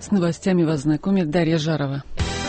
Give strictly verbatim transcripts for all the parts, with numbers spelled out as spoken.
С новостями вас знакомит Дарья Жарова.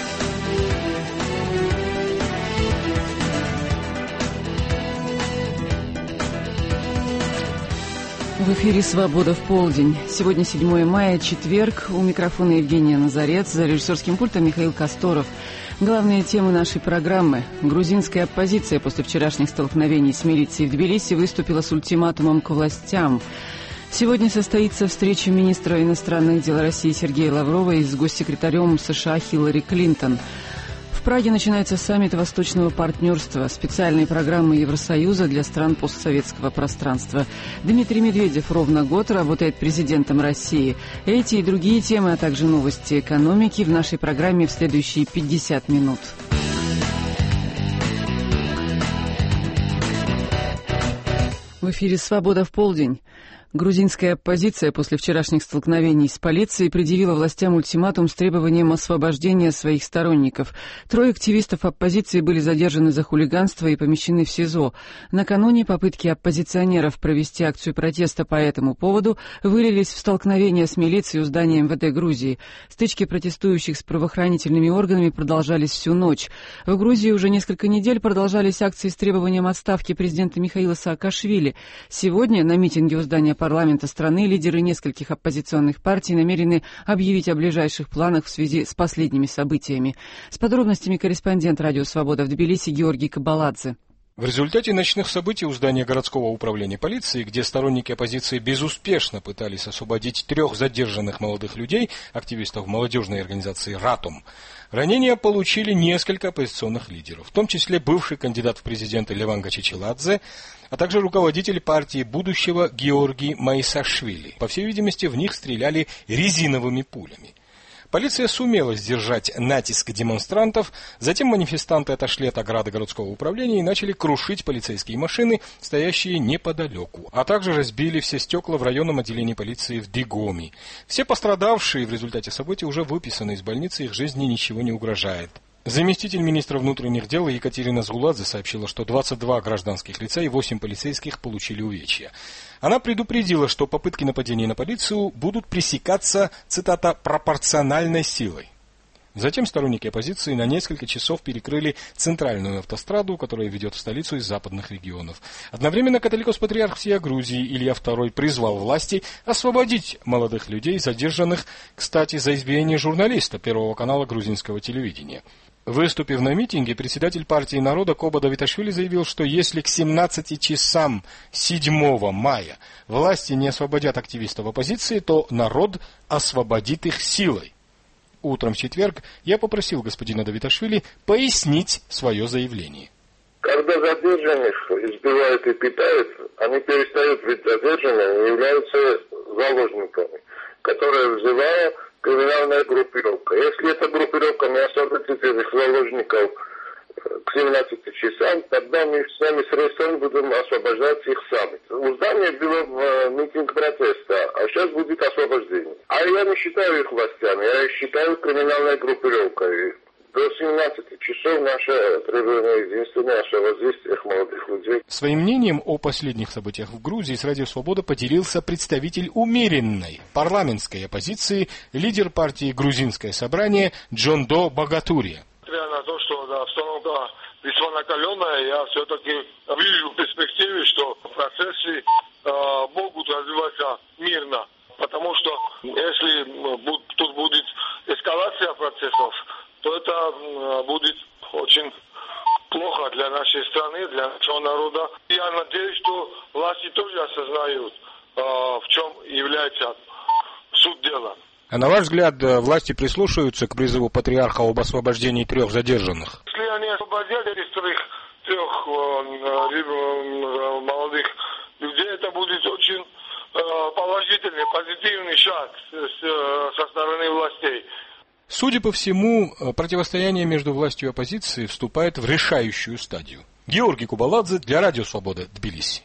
В эфире «Свобода в полдень». Сегодня седьмое мая, четверг. У микрофона Евгения Назарец, за режиссерским пультом Михаил Косторов. Главные темы нашей программы. Грузинская оппозиция после вчерашних столкновений с милицией в Тбилиси выступила с ультиматумом к властям. Сегодня состоится встреча министра иностранных дел России Сергея Лаврова и с госсекретарем США Хиллари Клинтон. В Праге начинается саммит Восточного партнерства, специальной программы Евросоюза для стран постсоветского пространства. Дмитрий Медведев ровно год работает президентом России. Эти и другие темы, а также новости экономики в нашей программе в следующие пятьдесят минут. В эфире «Свобода в полдень». Грузинская оппозиция после вчерашних столкновений с полицией предъявила властям ультиматум с требованием освобождения своих сторонников. Трое активистов оппозиции были задержаны за хулиганство и помещены в СИЗО. Накануне попытки оппозиционеров провести акцию протеста по этому поводу вылились в столкновения с милицией у здания эм вэ дэ Грузии. Стычки протестующих с правоохранительными органами продолжались всю ночь. В Грузии уже несколько недель продолжались акции с требованием отставки президента Михаила Саакашвили. Сегодня на митинге у здания парламента страны лидеры нескольких оппозиционных партий намерены объявить о ближайших планах в связи с последними событиями. С подробностями корреспондент «Радио Свобода» в Тбилиси Георгий Кабаладзе. В результате ночных событий у здания городского управления полиции, где сторонники оппозиции безуспешно пытались освободить трех задержанных молодых людей, активистов молодежной организации «Ратум», ранения получили несколько оппозиционных лидеров, в том числе бывший кандидат в президенты Леван Гачичеладзе, а также руководитель партии будущего Георгий Маисашвили. По всей видимости, в них стреляли резиновыми пулями. Полиция сумела сдержать натиск демонстрантов, затем манифестанты отошли от ограды городского управления и начали крушить полицейские машины, стоящие неподалеку, а также разбили все стекла в районном отделении полиции в Дигоми. Все пострадавшие в результате событий уже выписаны из больницы, их жизни ничего не угрожает. Заместитель министра внутренних дел Екатерина Згуладзе сообщила, что двадцать два гражданских лица и восемь полицейских получили увечья. Она предупредила, что попытки нападения на полицию будут пресекаться, цитата, «пропорциональной силой». Затем сторонники оппозиции на несколько часов перекрыли центральную автостраду, которая ведет в столицу из западных регионов. Одновременно католикос-патриарх всея Грузии Илья второй призвал власти освободить молодых людей, задержанных, кстати, за избиение журналиста Первого канала грузинского телевидения. Выступив на митинге, председатель партии народа Коба Давиташвили заявил, что если к семнадцати часам седьмого мая власти не освободят активистов оппозиции, то народ освободит их силой. Утром в четверг я попросил господина Давиташвили пояснить свое заявление. Когда задержанных избивают и питают, они перестают быть задержанными и являются заложниками, которые вызывают криминальная группировка. Если эта группировка не освободит этих заложников к семнадцати часам, тогда мы сами средствами будем освобождать их сами. У здания было митинг протеста, а сейчас будет освобождение. А я не считаю их властями, я их считаю криминальной группировкой. До семнадцати часов наше требование единственное, освободить этих молодых людей. Своим мнением о последних событиях в Грузии с Радио Свобода поделился представитель умеренной парламентской оппозиции, лидер партии «Грузинское собрание» Джондо Богатурия. Несмотря на то, что да, обстановка весьма накаленная, я все-таки вижу в перспективе, что процессы э, могут развиваться мирно. Потому что если э, тут будет эскалация процессов, то это э, будет очень плохо для нашей страны, для нашего народа. Я надеюсь, что власти тоже осознают, э, в чем является суть дела. А на ваш взгляд, власти прислушаются к призыву патриарха об освобождении трех задержанных? Если они освободят этих трех, трех э, молодых людей, это будет очень э, положительный, позитивный шаг с, с, со стороны властей. Судя по всему, противостояние между властью и оппозицией вступает в решающую стадию. Георгий Кабаладзе для Радио Свобода, Тбилиси.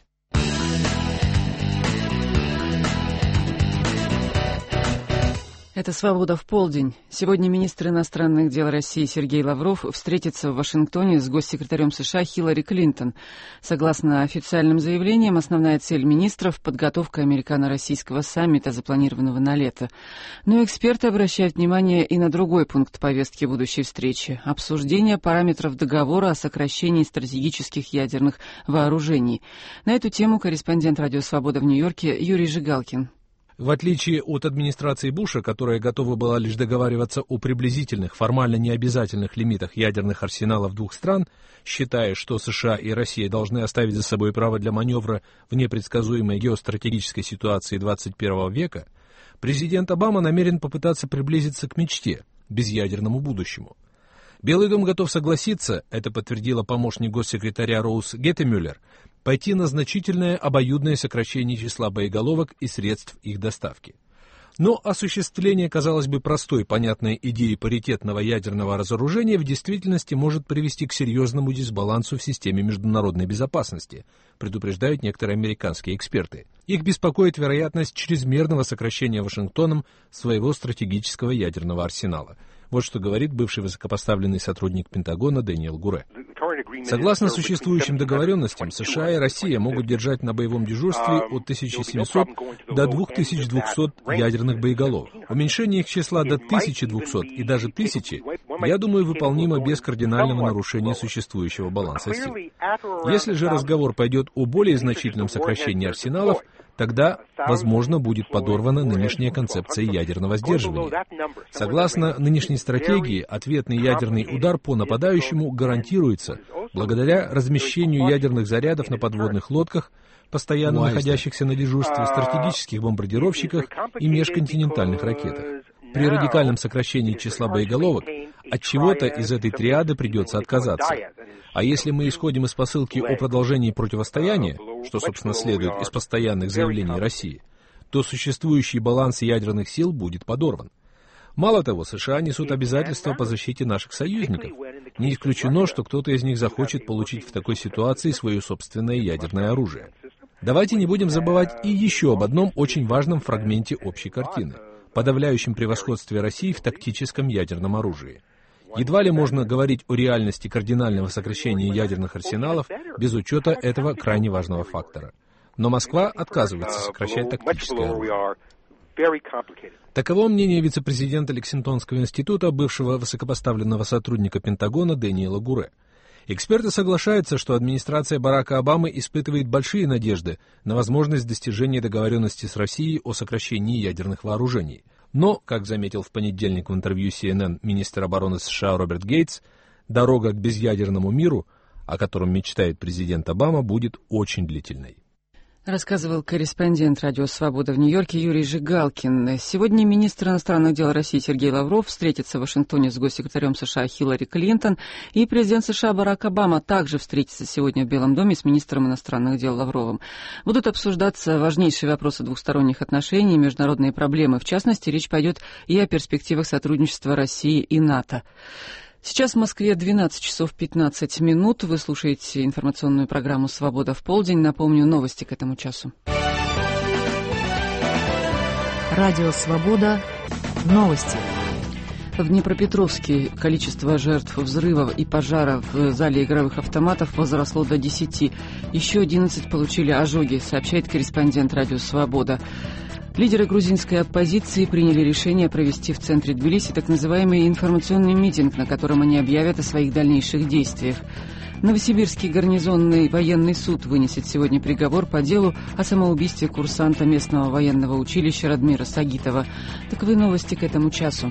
Это «Свобода в полдень». Сегодня министр иностранных дел России Сергей Лавров встретится в Вашингтоне с госсекретарем США Хиллари Клинтон. Согласно официальным заявлениям, основная цель министров – подготовка американо-российского саммита, запланированного на лето. Но эксперты обращают внимание и на другой пункт повестки будущей встречи – обсуждение параметров договора о сокращении стратегических ядерных вооружений. На эту тему корреспондент «Радио Свобода» в Нью-Йорке Юрий Жигалкин. В отличие от администрации Буша, которая готова была лишь договариваться о приблизительных, формально необязательных лимитах ядерных арсеналов двух стран, считая, что США и Россия должны оставить за собой право для маневра в непредсказуемой геостратегической ситуации двадцать первого века, президент Обама намерен попытаться приблизиться к мечте – безъядерному будущему. Белый дом готов согласиться, это подтвердила помощник госсекретаря Роуз Геттемюллер, пойти на значительное обоюдное сокращение числа боеголовок и средств их доставки. Но осуществление, казалось бы, простой, понятной идеи паритетного ядерного разоружения в действительности может привести к серьезному дисбалансу в системе международной безопасности, предупреждают некоторые американские эксперты. Их беспокоит вероятность чрезмерного сокращения Вашингтоном своего стратегического ядерного арсенала. Вот что говорит бывший высокопоставленный сотрудник Пентагона Дэниел Гуре. Согласно существующим договоренностям, США и Россия могут держать на боевом дежурстве от тысячи семисот до две тысячи двухсот ядерных боеголовок. Уменьшение их числа до тысячи двухсот и даже тысячи, я думаю, выполнимо без кардинального нарушения существующего баланса сил. Если же разговор пойдет о более значительном сокращении арсеналов, тогда, возможно, будет подорвана нынешняя концепция ядерного сдерживания. Согласно нынешней стратегии, ответный ядерный удар по нападающему гарантируется благодаря размещению ядерных зарядов на подводных лодках, постоянно находящихся на дежурстве, стратегических бомбардировщиках и межконтинентальных ракетах. При радикальном сокращении числа боеголовок от чего-то из этой триады придется отказаться. А если мы исходим из посылки о продолжении противостояния, что, собственно, следует из постоянных заявлений России, то существующий баланс ядерных сил будет подорван. Мало того, США несут обязательства по защите наших союзников. Не исключено, что кто-то из них захочет получить в такой ситуации свое собственное ядерное оружие. Давайте не будем забывать и еще об одном очень важном фрагменте общей картины – подавляющем превосходстве России в тактическом ядерном оружии. Едва ли можно говорить о реальности кардинального сокращения ядерных арсеналов без учета этого крайне важного фактора. Но Москва отказывается сокращать тактическое оружие. Таково мнение вице-президента Лексингтонского института, бывшего высокопоставленного сотрудника Пентагона Дэниела Гуре. Эксперты соглашаются, что администрация Барака Обамы испытывает большие надежды на возможность достижения договоренности с Россией о сокращении ядерных вооружений. Но, как заметил в понедельник в интервью си эн эн министр обороны США Роберт Гейтс, дорога к безъядерному миру, о котором мечтает президент Обама, будет очень длительной. Рассказывал корреспондент «Радио Свобода» в Нью-Йорке Юрий Жигалкин. Сегодня министр иностранных дел России Сергей Лавров встретится в Вашингтоне с госсекретарем США Хиллари Клинтон, и президент США Барак Обама также встретится сегодня в Белом доме с министром иностранных дел Лавровым. Будут обсуждаться важнейшие вопросы двухсторонних отношений и международные проблемы. В частности, речь пойдет и о перспективах сотрудничества России и НАТО. Сейчас в Москве двенадцать часов пятнадцать минут. Вы слушаете информационную программу «Свобода в полдень». Напомню, новости к этому часу. Радио «Свобода». Новости. В Днепропетровске количество жертв взрывов и пожаров в зале игровых автоматов возросло до десяти. Еще одиннадцать получили ожоги, сообщает корреспондент «Радио Свобода». Лидеры грузинской оппозиции приняли решение провести в центре Тбилиси так называемый информационный митинг, на котором они объявят о своих дальнейших действиях. Новосибирский гарнизонный военный суд вынесет сегодня приговор по делу о самоубийстве курсанта местного военного училища Радмира Сагитова. Таковы новости к этому часу.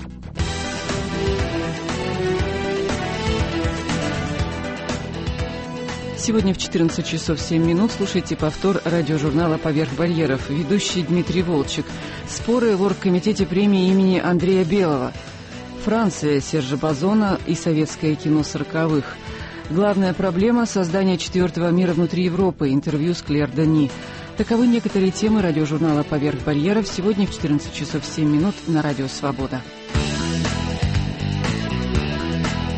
Сегодня в четырнадцать часов семь минут слушайте повтор радиожурнала «Поверх барьеров». Ведущий Дмитрий Волчек. Споры в оргкомитете премии имени Андрея Белого. Франция Сержа Базона и советское кино сороковых. Главная проблема – создание четвертого мира внутри Европы. Интервью с Клэр Дани. Таковы некоторые темы радиожурнала «Поверх барьеров» сегодня в четырнадцать часов семь минут на Радио Свобода.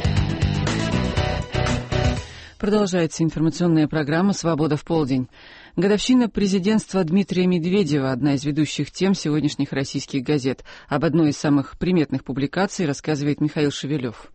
Продолжается информационная программа «Свобода в полдень». Годовщина президентства Дмитрия Медведева – одна из ведущих тем сегодняшних российских газет. Об одной из самых приметных публикаций рассказывает Михаил Шевелев.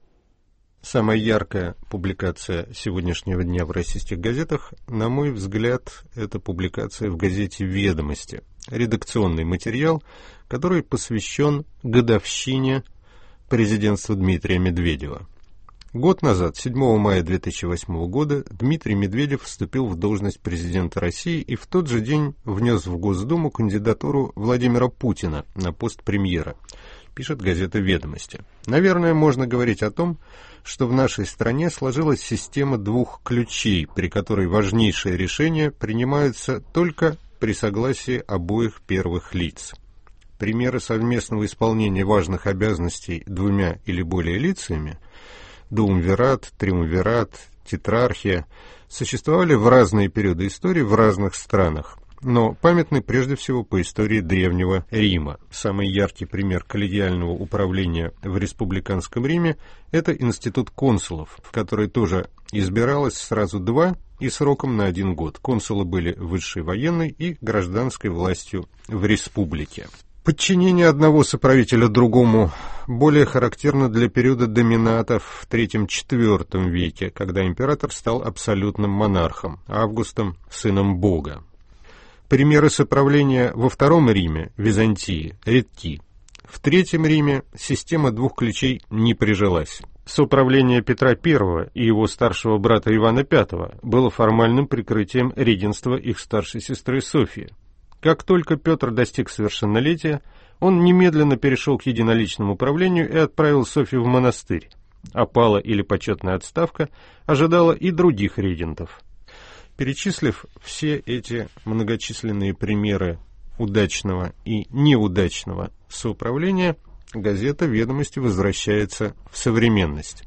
Самая яркая публикация сегодняшнего дня в российских газетах, на мой взгляд, это публикация в газете «Ведомости». Редакционный материал, который посвящен годовщине президентства Дмитрия Медведева. Год назад, седьмого мая две тысячи восьмого года, Дмитрий Медведев вступил в должность президента России и в тот же день внес в Госдуму кандидатуру Владимира Путина на пост премьера, пишет газета «Ведомости». Наверное, можно говорить о том, что в нашей стране сложилась система двух ключей, при которой важнейшие решения принимаются только при согласии обоих первых лиц. Примеры совместного исполнения важных обязанностей двумя или более лицами – дуумвират, триумвират, тетрархия – существовали в разные периоды истории в разных странах, но памятны прежде всего по истории Древнего Рима. Самый яркий пример коллегиального управления в республиканском Риме – это институт консулов, в который тоже избиралось сразу два и сроком на один год. Консулы были высшей военной и гражданской властью в республике. Подчинение одного соправителя другому более характерно для периода доминатов в третьем-четвёртом веке, когда император стал абсолютным монархом, Августом – сыном Бога. Примеры соправления во Втором Риме, Византии, редки. В Третьем Риме система двух ключей не прижилась. Соправление Петра Первого и его старшего брата Ивана Пятого было формальным прикрытием регенства их старшей сестры Софьи. Как только Петр достиг совершеннолетия, он немедленно перешел к единоличному правлению и отправил Софью в монастырь. Опала или почетная отставка ожидала и других регентов. Перечислив все эти многочисленные примеры удачного и неудачного соуправления, газета «Ведомости» возвращается в современность.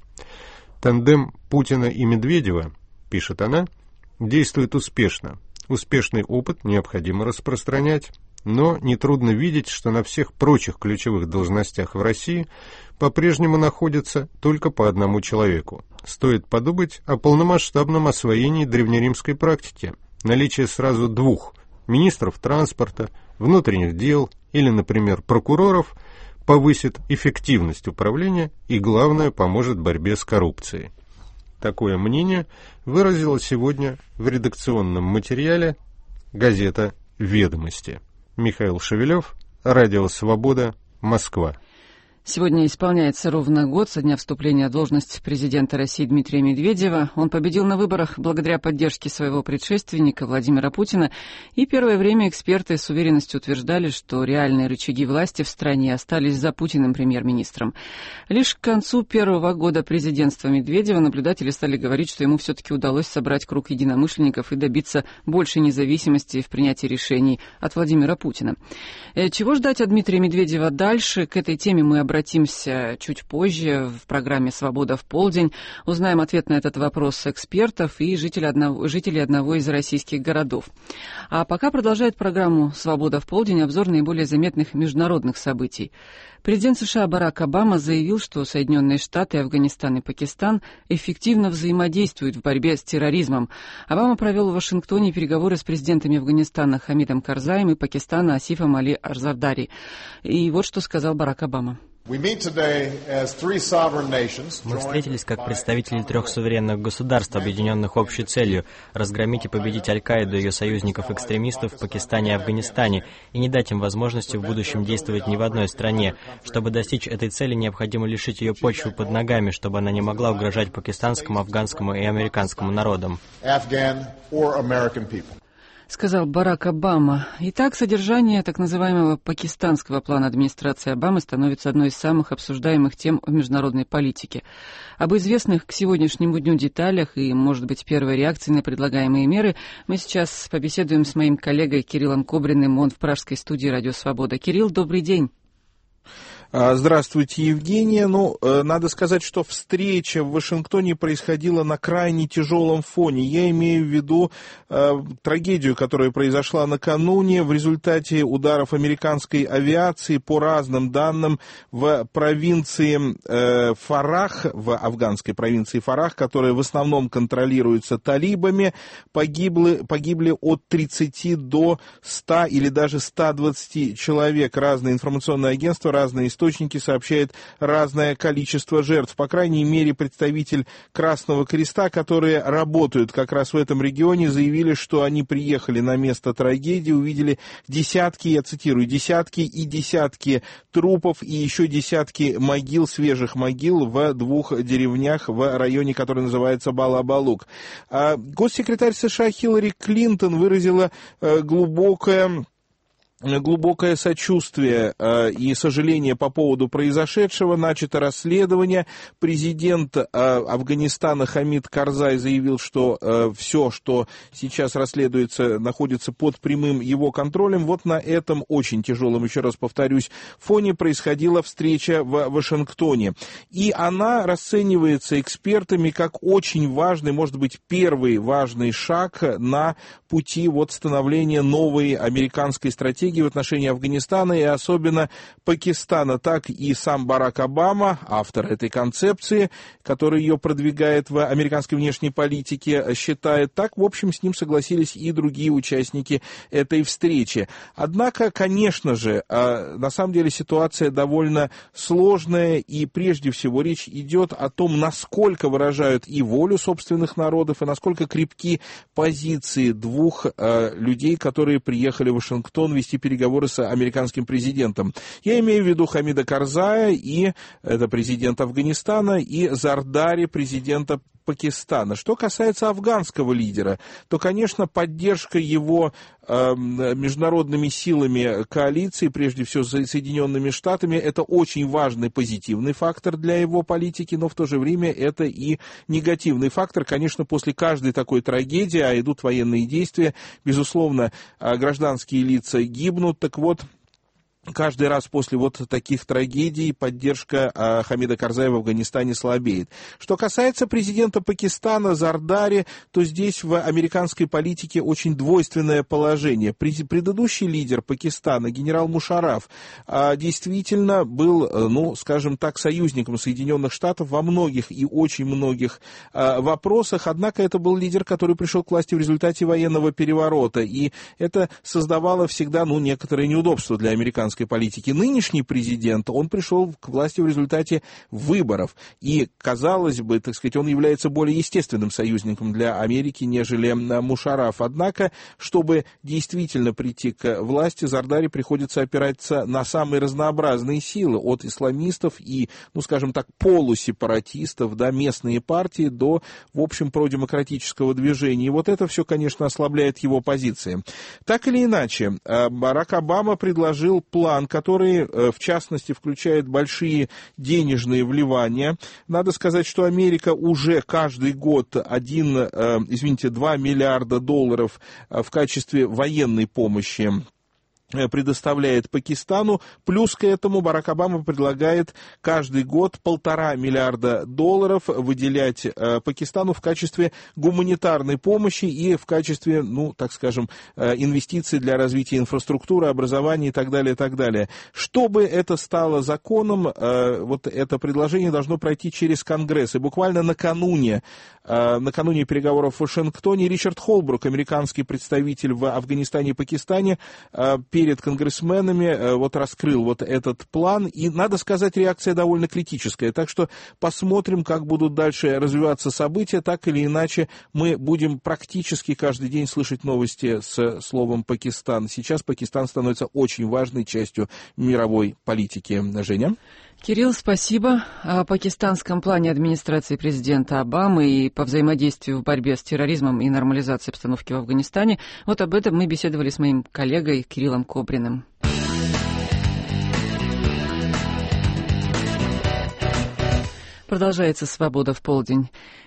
Тандем Путина и Медведева, пишет она, действует успешно. Успешный опыт необходимо распространять, но нетрудно видеть, что на всех прочих ключевых должностях в России по-прежнему находится только по одному человеку. Стоит подумать о полномасштабном освоении древнеримской практики, наличие сразу двух министров транспорта, внутренних дел или, например, прокуроров повысит эффективность управления и, главное, поможет борьбе с коррупцией. Такое мнение выразила сегодня в редакционном материале газета «Ведомости». Михаил Шевелев, Радио Свобода, Москва. Сегодня исполняется ровно год со дня вступления в должность президента России Дмитрия Медведева. Он победил на выборах благодаря поддержке своего предшественника Владимира Путина, и первое время эксперты с уверенностью утверждали, что реальные рычаги власти в стране остались за Путиным премьер-министром. Лишь к концу первого года президентства Медведева наблюдатели стали говорить, что ему все-таки удалось собрать круг единомышленников и добиться большей независимости в принятии решений от Владимира Путина. Чего ждать от Дмитрия Медведева дальше? К этой теме мы обратимся Обратимся чуть позже в программе «Свобода в полдень». Узнаем ответ на этот вопрос экспертов и жителей одного, жителей одного из российских городов. А пока продолжает программу «Свобода в полдень» обзор наиболее заметных международных событий. Президент США Барак Обама заявил, что Соединенные Штаты, Афганистан и Пакистан эффективно взаимодействуют в борьбе с терроризмом. Обама провел в Вашингтоне переговоры с президентами Афганистана Хамидом Карзаем и Пакистана Асифом Али Арзардари. И вот что сказал Барак Обама. Мы встретились как представители трех суверенных государств, объединенных общей целью – разгромить и победить Аль-Каиду и ее союзников-экстремистов в Пакистане и Афганистане и не дать им возможности в будущем действовать ни в одной стране. Чтобы достичь этой цели, необходимо лишить ее почвы под ногами, чтобы она не могла угрожать пакистанскому, афганскому и американскому народам. Сказал Барак Обама. Итак, содержание так называемого пакистанского плана администрации Обамы становится одной из самых обсуждаемых тем в международной политике. Об известных к сегодняшнему дню деталях и, может быть, первой реакции на предлагаемые меры мы сейчас побеседуем с моим коллегой Кириллом Кобриным. Он в пражской студии «Радио Свобода». Кирилл, добрый день. Здравствуйте, Евгения. Ну, надо сказать, что встреча в Вашингтоне происходила на крайне тяжелом фоне. Я имею в виду э, трагедию, которая произошла накануне в результате ударов американской авиации, по разным данным, в провинции э, Фарах, в афганской провинции Фарах, которая в основном контролируется талибами, погибли, погибли от тридцати до ста или даже ста двадцати человек. Разные информационные агентства, разные истории источники сообщают разное количество жертв. По крайней мере, представитель Красного Креста, которые работают как раз в этом регионе, заявили, что они приехали на место трагедии, увидели десятки, я цитирую, десятки и десятки трупов и еще десятки могил, свежих могил в двух деревнях в районе, который называется Балабалук. Госсекретарь США Хиллари Клинтон выразила глубокое глубокое сочувствие э, и сожаление по поводу произошедшего. Начато расследование. Президент э, Афганистана Хамид Карзай заявил, что э, все, что сейчас расследуется, находится под прямым его контролем. Вот на этом очень тяжелом, еще раз повторюсь, фоне происходила встреча в Вашингтоне. И она расценивается экспертами как очень важный, может быть, первый важный шаг на пути вот становления новой американской стратегии в отношении Афганистана и особенно Пакистана. Так и сам Барак Обама, автор этой концепции, который ее продвигает в американской внешней политике, считает так. В общем, с ним согласились и другие участники этой встречи. Однако, конечно же, на самом деле ситуация довольно сложная, и прежде всего речь идет о том, насколько выражают и волю собственных народов, и насколько крепки позиции двух людей, которые приехали в Вашингтон вести переговоры с американским президентом. Я имею в виду Хамида Карзая, и это президент Афганистана, и Зардари, президента Пакистана. Что касается афганского лидера, то, конечно, поддержка его э, международными силами коалиции, прежде всего Соединенными Штатами, это очень важный позитивный фактор для его политики, но в то же время это и негативный фактор. Конечно, после каждой такой трагедии, а идут военные действия, безусловно, гражданские лица гибнут, так вот, каждый раз после вот таких трагедий поддержка а, Хамида Карзая в Афганистане слабеет. Что касается президента Пакистана Зардари, то здесь в американской политике очень двойственное положение. Предыдущий лидер Пакистана, генерал Мушарраф, а, действительно был, ну, скажем так, союзником Соединенных Штатов во многих и очень многих а, вопросах, однако это был лидер, который пришел к власти в результате военного переворота, и это создавало всегда, ну, некоторые неудобства для американцев политики. Нынешний президент, он пришел к власти в результате выборов. И, казалось бы, так сказать, он является более естественным союзником для Америки, нежели Мушарраф. Однако, чтобы действительно прийти к власти, Зардари приходится опираться на самые разнообразные силы, от исламистов и, ну, скажем так, полусепаратистов, до местные партии, до, в общем, продемократического движения. И вот это все, конечно, ослабляет его позиции. Так или иначе, Барак Обама предложил план, план, который, в частности, включает большие денежные вливания. Надо сказать, что Америка уже каждый год один, извините, два миллиарда долларов в качестве военной помощи предоставляет Пакистану. Плюс к этому Барак Обама предлагает каждый год полтора миллиарда долларов выделять э, Пакистану в качестве гуманитарной помощи и в качестве, ну, так скажем, э, инвестиций для развития инфраструктуры, образования и так далее, и так далее. Чтобы это стало законом, э, вот это предложение должно пройти через Конгресс. И буквально накануне, э, накануне переговоров в Вашингтоне Ричард Холбрук, американский представитель в Афганистане и Пакистане, э, перед конгрессменами вот раскрыл вот этот план, и, надо сказать, реакция довольно критическая, так что посмотрим, как будут дальше развиваться события. Так или иначе, мы будем практически каждый день слышать новости с словом «Пакистан». Сейчас Пакистан становится очень важной частью мировой политики. Женя? Кирилл, спасибо. О пакистанском плане администрации президента Обамы и по взаимодействию в борьбе с терроризмом и нормализации обстановки в Афганистане. Вот об этом мы беседовали с моим коллегой Кириллом Кобриным. Продолжается «Свобода в полдень».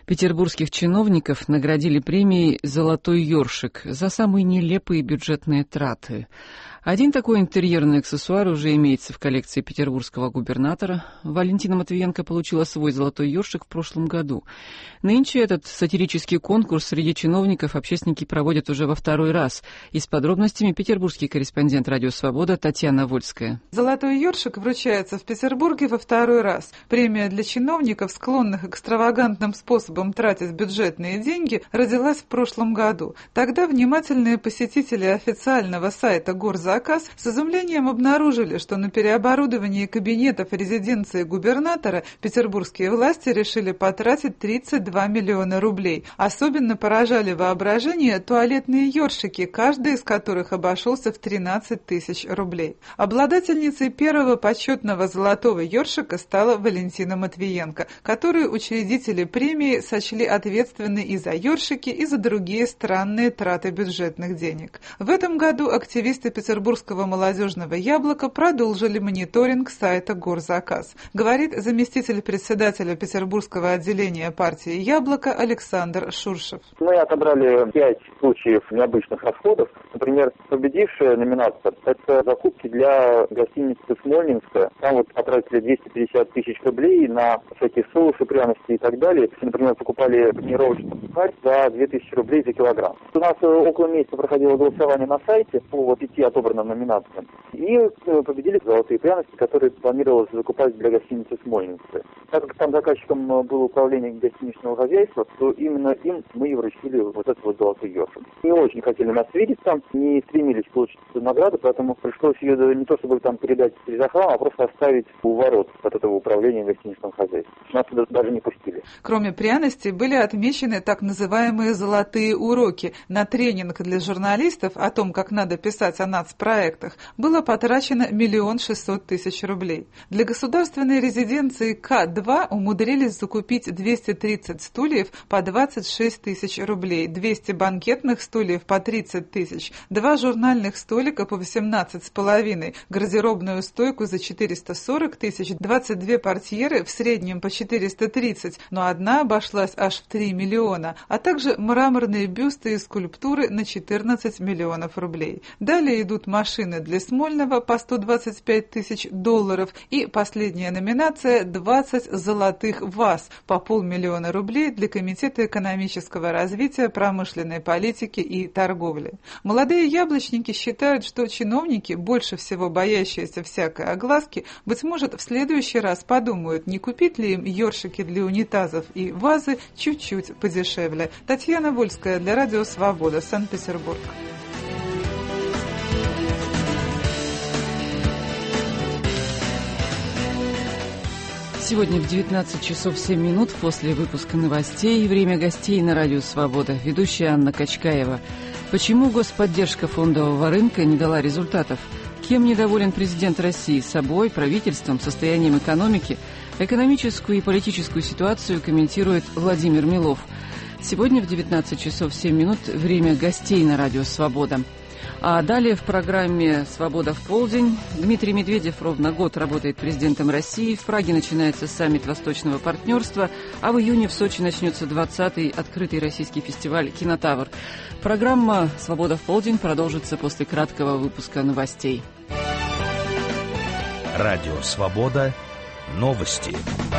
Петербургских чиновников наградили премией «Золотой ёршик» за самые нелепые бюджетные траты. Один такой интерьерный аксессуар уже имеется в коллекции петербургского губернатора. Валентина Матвиенко получила свой «Золотой ёршик» в прошлом году. Нынче этот сатирический конкурс среди чиновников общественники проводят уже во второй раз. И с подробностями петербургский корреспондент «Радио Свобода» Татьяна Вольская. «Золотой ёршик» вручается в Петербурге во второй раз. Премия для чиновников, склонных экстравагантным способом тратить бюджетные деньги, родилась в прошлом году. Тогда внимательные посетители официального сайта «Горзаказ» с изумлением обнаружили, что на переоборудование кабинетов резиденции губернатора петербургские власти решили потратить тридцать два миллиона рублей. Особенно поражали воображение туалетные ёршики, каждый из которых обошелся в тринадцать тысяч рублей. Обладательницей первого почетного золотого ёршика стала Валентина Матвиенко, которую учредители премии сочли ответственной и за ёршики, и за другие странные траты бюджетных денег. В этом году активисты Петербургского молодежного яблока продолжили мониторинг сайта «Горзаказ», говорит заместитель председателя Петербургского отделения партии «Яблоко» Александр Шуршев. Мы отобрали пять случаев необычных расходов. Например, победившая номинация – это закупки для гостиницы «Смольнинская». Там вот потратили двести пятьдесят тысяч рублей на всякие соусы, пряности и так далее. Например, покупали панировочную сухарь за две тысячи рублей за килограмм. У нас около месяца проходило голосование на сайте по пяти отобранным номинациям. И победили золотые пряности, которые планировалось закупать для гостиницы «Смольнинская». Так как там заказчиком было управление гостиничного хозяйства, то именно им мы и вручили вот этот вот золотой ёршик. Не очень хотели нас видеть там, не стремились получить эту награду, поэтому пришлось ее не то чтобы там передать через охрану, а просто оставить у ворот от этого управления гостиничного хозяйства. Нас туда даже не пустили. Кроме пряностей были отмечены так называемые «золотые уроки». На тренинг для журналистов о том, как надо писать о нацпроектах, было потрачено миллион шестьсот тысяч рублей. Для государственной резиденции К два умудрились закупить двести тридцать стульев по двадцать шесть тысяч рублей, двести банкетных стульев по тридцать тысяч, два журнальных столика по восемнадцать с половиной, гардеробную стойку за четыреста сорок тысяч, двадцать две портьеры в среднем по четыреста тридцать, но одна обошлась аж в три миллиона, а также мраморные бюсты и скульптуры на четырнадцать миллионов рублей. Далее идут машины для Смольного по сто двадцать пять тысяч долларов и последняя номинация двадцать золотых ваз по полмиллиона рублей для Комитета экономического развития, промышленной политики и торговли. Молодые яблочники считают, что чиновники, больше всего боящиеся всякой огласки, быть может, в следующий раз подумают, не купить ли им ёршики для унитазов и вазы чуть-чуть подешевле. Татьяна Вольская для Радио Свобода, Санкт-Петербург. Сегодня в девятнадцать часов семь минут после выпуска новостей время гостей на Радио Свобода. Ведущая Анна Качкаева. Почему господдержка фондового рынка не дала результатов? Кем недоволен президент России? Собой, правительством, состоянием экономики? Экономическую и политическую ситуацию комментирует Владимир Милов. Сегодня в девятнадцать часов семь минут время гостей на Радио Свобода. А далее в программе «Свобода в полдень». Дмитрий Медведев ровно год работает президентом России. В Праге начинается саммит Восточного партнерства, а в июне в Сочи начнется двадцатый открытый российский фестиваль «Кинотавр». Программа «Свобода в полдень» продолжится после краткого выпуска новостей. Радио «Свобода». Новости.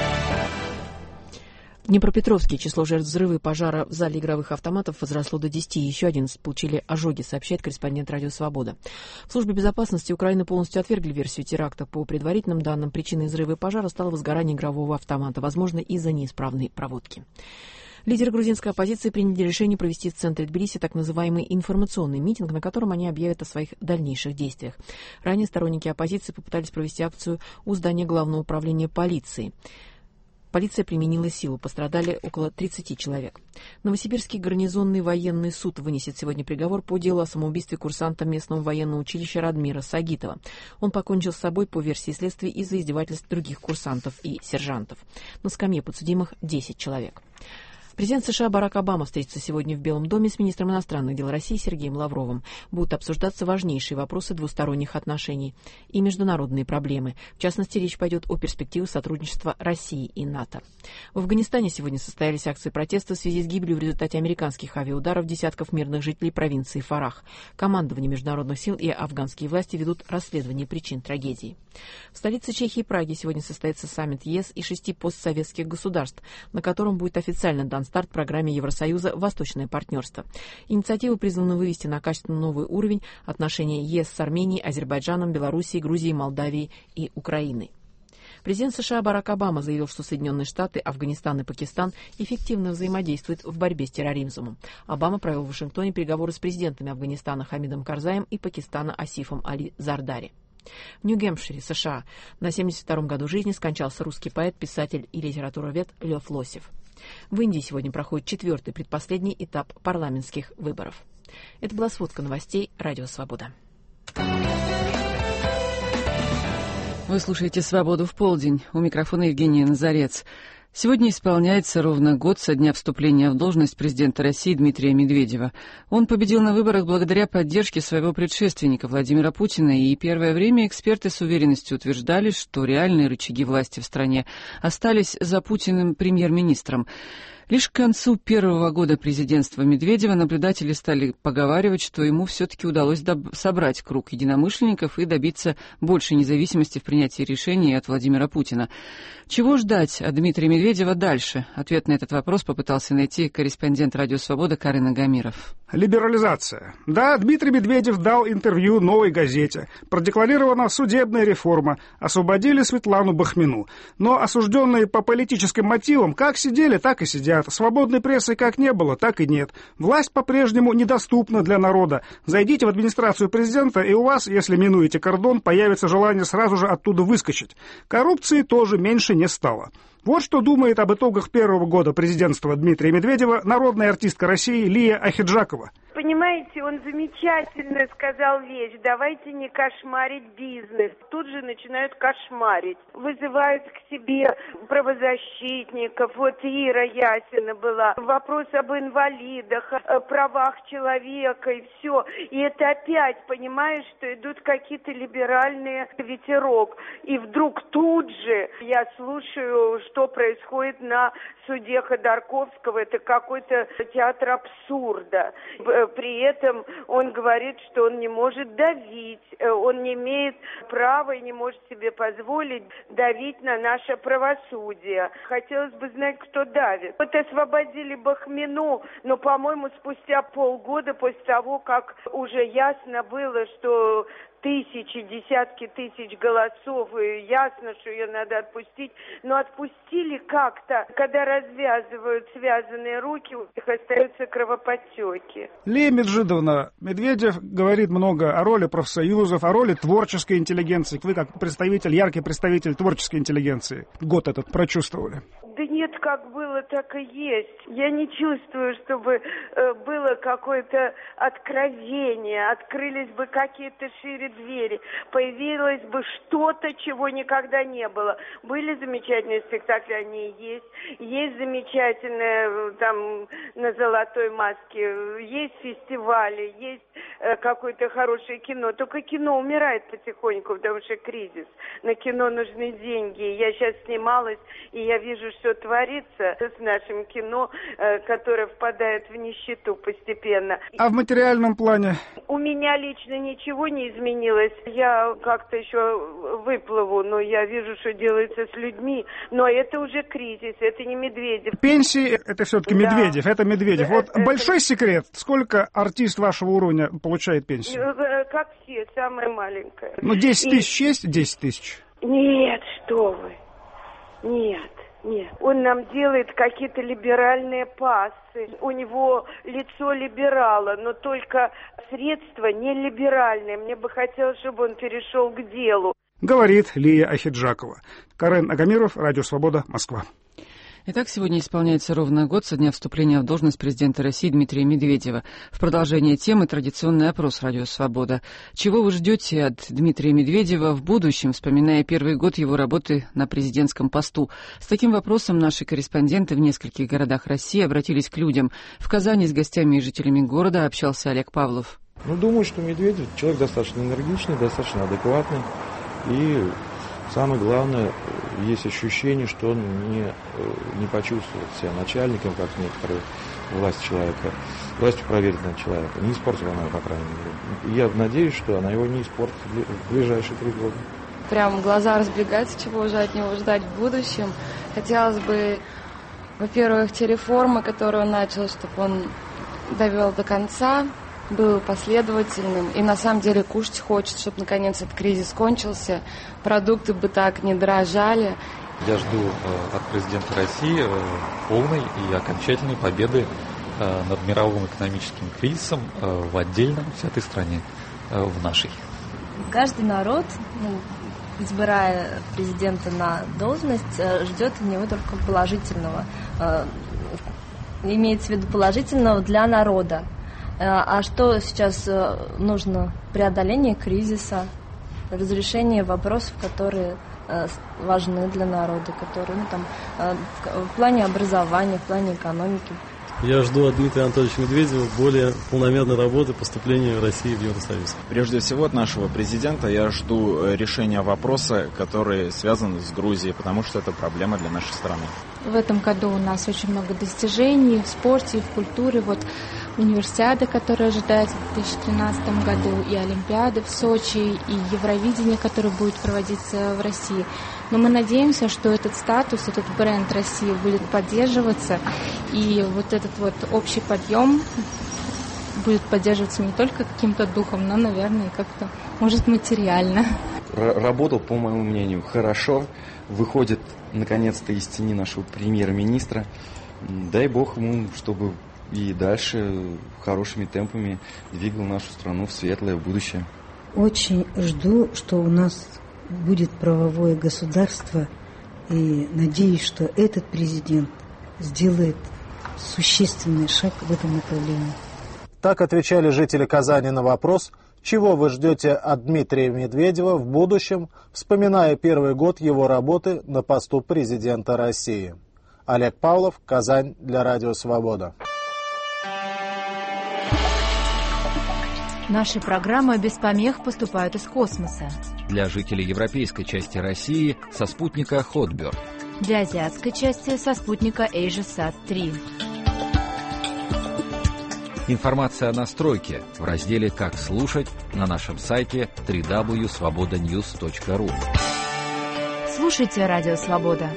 В Днепропетровске число жертв взрыва и пожара в зале игровых автоматов возросло до десяти, еще одиннадцать получили ожоги, сообщает корреспондент Радио Свобода. В службе безопасности Украины полностью отвергли версию теракта. По предварительным данным, причиной взрыва и пожара стало возгорание игрового автомата, возможно, из-за неисправной проводки. Лидеры грузинской оппозиции приняли решение провести в центре Тбилиси так называемый информационный митинг, на котором они объявят о своих дальнейших действиях. Ранее сторонники оппозиции попытались провести акцию у здания Главного управления полиции. Полиция применила силу, пострадали около тридцати человек. Новосибирский гарнизонный военный суд вынесет сегодня приговор по делу о самоубийстве курсанта местного военного училища Радмира Сагитова. Он покончил с собой по версии следствия из-за издевательств других курсантов и сержантов. На скамье подсудимых десять человек. Президент США Барак Обама встретится сегодня в Белом доме с министром иностранных дел России Сергеем Лавровым. Будут обсуждаться важнейшие вопросы двусторонних отношений и международные проблемы. В частности, речь пойдет о перспективах сотрудничества России и НАТО. В Афганистане сегодня состоялись акции протеста в связи с гибелью в результате американских авиаударов десятков мирных жителей провинции Фарах. Командование международных сил и афганские власти ведут расследование причин трагедии. В столице Чехии Праге сегодня состоится саммит ЕС и шести постсоветских государств, на котором будет официально дан старт программе Евросоюза «Восточное партнерство». Инициатива призвана вывести на качественно новый уровень отношения ЕС с Арменией, Азербайджаном, Белоруссией, Грузией, Молдавией и Украиной. Президент США Барак Обама заявил, что Соединенные Штаты, Афганистан и Пакистан эффективно взаимодействуют в борьбе с терроризмом. Обама провел в Вашингтоне переговоры с президентами Афганистана Хамидом Карзаем и Пакистана Асифом Али Зардари. В Нью-Гэмпшире, США, на семьдесят втором году жизни скончался русский поэт, писатель и литературовед Лев Лосев. В Индии сегодня проходит четвертый, предпоследний этап парламентских выборов. Это была сводка новостей «Радио Свобода». Вы слушаете «Свободу в полдень». У микрофона Евгения Назарец. Сегодня исполняется ровно год со дня вступления в должность президента России Дмитрия Медведева. Он победил на выборах благодаря поддержке своего предшественника Владимира Путина, и первое время эксперты с уверенностью утверждали, что реальные рычаги власти в стране остались за Путиным премьер-министром. Лишь к концу первого года президентства Медведева наблюдатели стали поговаривать, что ему все-таки удалось собрать круг единомышленников и добиться большей независимости в принятии решений от Владимира Путина. Чего ждать от Дмитрия Медведева дальше? Ответ на этот вопрос попытался найти корреспондент «Радио Свобода» Карен Агамиров. Либерализация. Да, Дмитрий Медведев дал интервью «Новой газете». Продекларирована судебная реформа. Освободили Светлану Бахмину. Но осужденные по политическим мотивам как сидели, так и сидят. Свободной прессы как не было, так и нет. Власть по-прежнему недоступна для народа. Зайдите в администрацию президента, и у вас, если минуете кордон, появится желание сразу же оттуда выскочить. Коррупции тоже меньше не стало. Вот что думает об итогах первого года президентства Дмитрия Медведева народная артистка России Лия Ахеджакова. Понимаете, он замечательно сказал вещь: давайте не кошмарить бизнес. Тут же начинают кошмарить. Вызывают к себе правозащитников. Вот Ира Ясина была. Вопрос об инвалидах, о правах человека и все. И это опять, понимаешь, что идут какие-то либеральные ветерок. И вдруг тут же я слушаю, что происходит на суде Ходорковского. Это какой-то театр абсурда. При этом он говорит, что он не может давить, он не имеет права и не может себе позволить давить на наше правосудие. Хотелось бы знать, кто давит. Вот освободили Бахмину, но, по-моему, спустя полгода после того, как уже ясно было, что тысячи, десятки тысяч голосов, и ясно, что ее надо отпустить, но отпустили как-то, когда развязывают связанные руки, у них остаются кровоподтеки. Лия Меджидовна, Медведев говорит много о роли профсоюзов, о роли творческой интеллигенции. Вы, как представитель, яркий представитель творческой интеллигенции, год этот прочувствовали? Да нет, как было, так и есть. Я не чувствую, чтобы э, было какое-то откровение, открылись бы какие-то шире двери, появилось бы что-то, чего никогда не было. Были замечательные спектакли, они и есть. Есть замечательные там на «Золотой маске», есть фестивали, есть э, какое-то хорошее кино. Только кино умирает потихоньку, потому что кризис. На кино нужны деньги. Я сейчас снималась, и я вижу, что творится с нашим кино, которое впадает в нищету постепенно. А в материальном плане? У меня лично ничего не изменилось. Я как-то еще выплыву, но я вижу, что делается с людьми. Но это уже кризис, это не Медведев. Пенсии — это все-таки да. Медведев, это Медведев. Вот это... большой секрет, сколько артист вашего уровня получает пенсию? Как все, самая маленькая. Ну, десять тысяч И... есть? десять тысяч? Нет, что вы. Нет. Нет, он нам делает какие-то либеральные пассы. У него лицо либерала, но только средства не либеральные. Мне бы хотелось, чтобы он перешел к делу. Говорит Лия Ахеджакова. Карен Агамиров, Радио Свобода, Москва. Итак, сегодня исполняется ровно год со дня вступления в должность президента России Дмитрия Медведева. В продолжение темы традиционный опрос «Радио Свобода». Чего вы ждете от Дмитрия Медведева в будущем, вспоминая первый год его работы на президентском посту? С таким вопросом наши корреспонденты в нескольких городах России обратились к людям. В Казани с гостями и жителями города общался Олег Павлов. Ну, думаю, что Медведев человек достаточно энергичный, достаточно адекватный. И самое главное, есть ощущение, что он не, не почувствовал себя начальником, как некоторые власть человека, властью проверенного человека. Не испортила она его, по крайней мере. Я надеюсь, что она его не испортит в ближайшие три года. Прям глаза разбегаются, чего уже от него ждать в будущем. Хотелось бы, во-первых, те реформы, которые он начал, чтобы он довел до конца, был последовательным и на самом деле кушать хочет, чтобы наконец этот кризис кончился, продукты бы так не дорожали. Я жду э, от президента России э, полной и окончательной победы э, над мировым экономическим кризисом э, в отдельном взятой стране, э, в нашей. Каждый народ, ну, избирая президента на должность, э, ждет от него только положительного. Э, имеется в виду положительного для народа. А что сейчас нужно? Преодоление кризиса, разрешение вопросов, которые важны для народа, которые ну, там, в плане образования, в плане экономики. Я жду от Дмитрия Анатольевича Медведева более полномерной работы поступления России в Евросоюз. Прежде всего от нашего президента я жду решения вопроса, который связан с Грузией, потому что это проблема для нашей страны. В этом году у нас очень много достижений в спорте, в культуре. Вот универсиада, которая ожидается в две тысячи тринадцатом году, и Олимпиада в Сочи, и Евровидение, которое будет проводиться в России. Но мы надеемся, что этот статус, этот бренд России будет поддерживаться, и вот этот вот общий подъем будет поддерживаться не только каким-то духом, но, наверное, как-то, может, материально. Работал, по моему мнению, хорошо. Выходит, наконец-то, из тени нашего премьер-министра. Дай бог ему, чтобы и дальше хорошими темпами двигал нашу страну в светлое будущее. Очень жду, что у нас будет правовое государство, и надеюсь, что этот президент сделает существенный шаг в этом направлении. Так отвечали жители Казани на вопрос, чего вы ждете от Дмитрия Медведева в будущем, вспоминая первый год его работы на посту президента России. Олег Павлов, Казань, для Радио Свобода. Наши программы без помех поступают из космоса. Для жителей европейской части России со спутника Хотберд. Для азиатской части со спутника AsiaSat три. Информация о настройке в разделе «Как слушать» на нашем сайте дабл ю дабл ю дабл ю точка свобода ньюс точка ру. Слушайте Радио Свобода.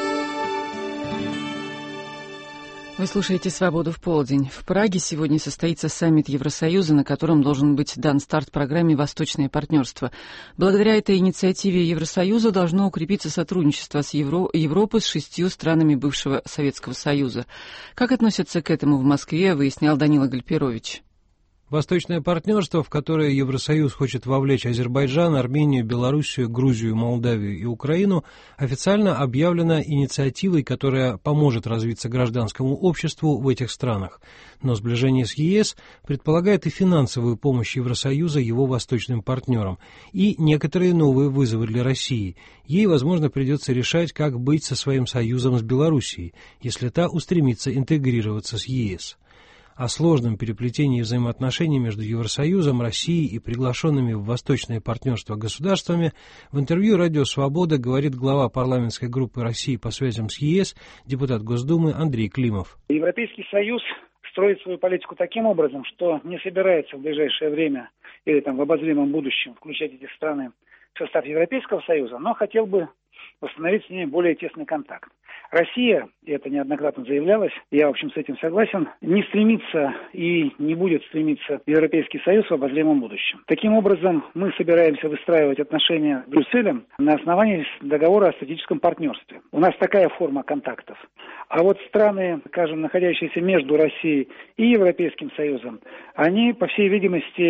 Вы слушаете «Свободу в полдень». В Праге сегодня состоится саммит Евросоюза, на котором должен быть дан старт программе «Восточное партнерство». Благодаря этой инициативе Евросоюза должно укрепиться сотрудничество с Евро... Европой с шестью странами бывшего Советского Союза. Как относятся к этому в Москве, выяснял Данила Гальперович. Восточное партнерство, в которое Евросоюз хочет вовлечь Азербайджан, Армению, Белоруссию, Грузию, Молдавию и Украину, официально объявлено инициативой, которая поможет развиться гражданскому обществу в этих странах. Но сближение с ЕС предполагает и финансовую помощь Евросоюза его восточным партнерам, и некоторые новые вызовы для России. Ей, возможно, придется решать, как быть со своим союзом с Белоруссией, если та устремится интегрироваться с ЕС. О сложном переплетении взаимоотношений между Евросоюзом, Россией и приглашенными в Восточное партнерство государствами в интервью «Радио Свобода» говорит глава парламентской группы России по связям с ЕС, депутат Госдумы Андрей Климов. Европейский Союз строит свою политику таким образом, что не собирается в ближайшее время или там в обозримом будущем включать эти страны в состав Европейского Союза, но хотел бы установить с ними более тесный контакт. Россия, и это неоднократно заявлялось, я, в общем, с этим согласен, не стремится и не будет стремиться в Европейский Союз в обозримом будущем. Таким образом, мы собираемся выстраивать отношения с Брюсселем на основании договора о стратегическом партнерстве. У нас такая форма контактов. А вот страны, скажем, находящиеся между Россией и Европейским Союзом, они, по всей видимости,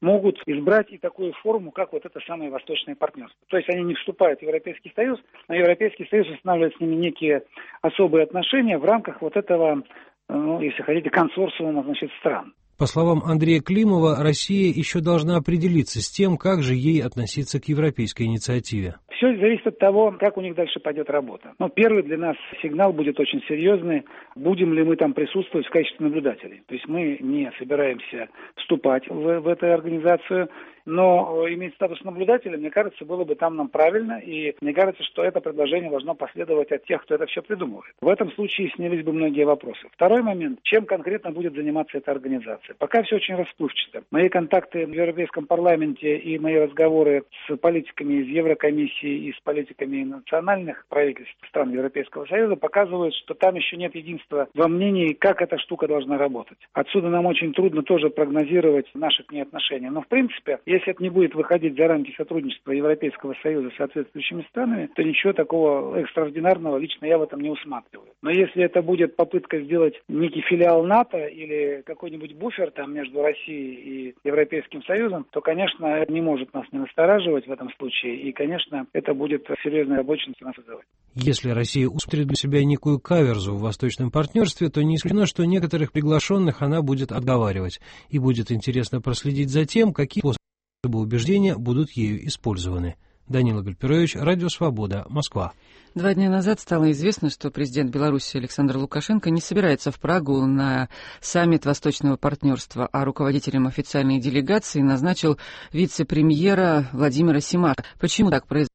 могут избрать и такую форму, как вот это самое восточное партнерство. То есть они не вступают в Европейский Союз, но Европейский Союз устанавливает с ними некие особые отношения в рамках вот этого, ну, если хотите, консорциума, значит, стран. По словам Андрея Климова, Россия еще должна определиться с тем, как же ей относиться к европейской инициативе. Все зависит от того, как у них дальше пойдет работа. Но первый для нас сигнал будет очень серьезный, будем ли мы там присутствовать в качестве наблюдателей. То есть мы не собираемся вступать в, в эту организацию, но иметь статус наблюдателя, мне кажется, было бы там нам правильно, и мне кажется, что это предложение должно последовать от тех, кто это все придумывает. В этом случае снялись бы многие вопросы. Второй момент, чем конкретно будет заниматься эта организация. Пока все очень расплывчато. Мои контакты в Европейском парламенте и мои разговоры с политиками из Еврокомиссии и с политиками национальных правительств стран Европейского Союза показывают, что там еще нет единства во мнении, как эта штука должна работать. Отсюда нам очень трудно тоже прогнозировать наши к ней отношения. Но в принципе, если это не будет выходить за рамки сотрудничества Европейского Союза с соответствующими странами, то ничего такого экстраординарного лично я в этом не усматриваю. Но если это будет попытка сделать некий филиал НАТО или какой-нибудь буфер там между Россией и Европейским Союзом, то, конечно, это не может нас не настораживать в этом случае. И, конечно, это будет серьезной рабочей нас вызывать. Если Россия усмотрит для себя некую каверзу в восточном партнерстве, то не исключено, что некоторых приглашенных она будет отговаривать. И будет интересно проследить за тем, какие способы убеждения будут ею использованы. Данила Гальперович, Радио Свобода, Москва. Два дня назад стало известно, что президент Беларуси Александр Лукашенко не собирается в Прагу на саммит Восточного партнерства, а руководителем официальной делегации назначил вице-премьера Владимира Семака. Почему так произошло?